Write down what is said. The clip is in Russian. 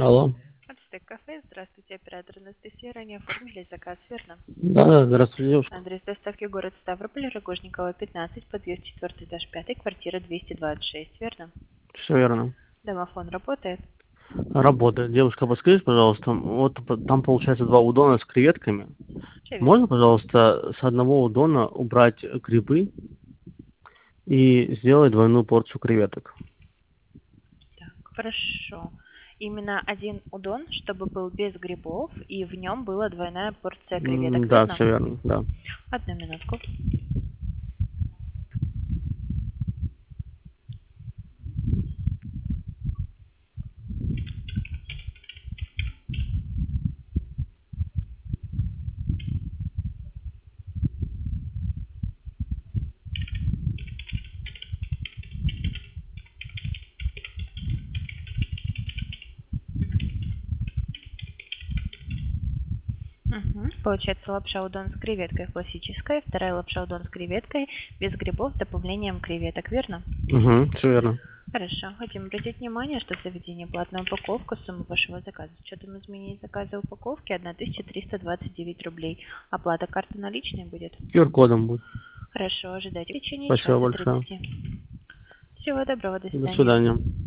Алло. Ацтек кафе. Здравствуйте, оператор Анастасия. Ранее оформили заказ, верно? Да, здравствуйте, девушка. Адрес доставки город Ставрополь, Рогожникова, 15, подъезд 4, этаж 5, квартира 226, верно? Все верно. Домофон работает? Работает. Девушка, подскажите, пожалуйста, вот там получается два удона с креветками. Все верно. Можно, пожалуйста, с одного удона убрать грибы и сделать двойную порцию креветок? Так, хорошо. Именно один удон, чтобы был без грибов, и в нем была двойная порция креветок, Да, верно? все верно, да. Одну минутку. Угу. Получается лапша удон с креветкой классическая, вторая лапша удон с креветкой без грибов с добавлением креветок, верно? Угу, все верно. Хорошо. Хотим обратить внимание, что в заведении платная упаковка, сумма вашего заказа. С учетом изменений заказа упаковки 1329 рублей. Оплата карты наличной будет? QR-кодом будет. Хорошо, ожидайте в течение Спасибо часа большое. 30. Всего доброго, до До свидания. свидания.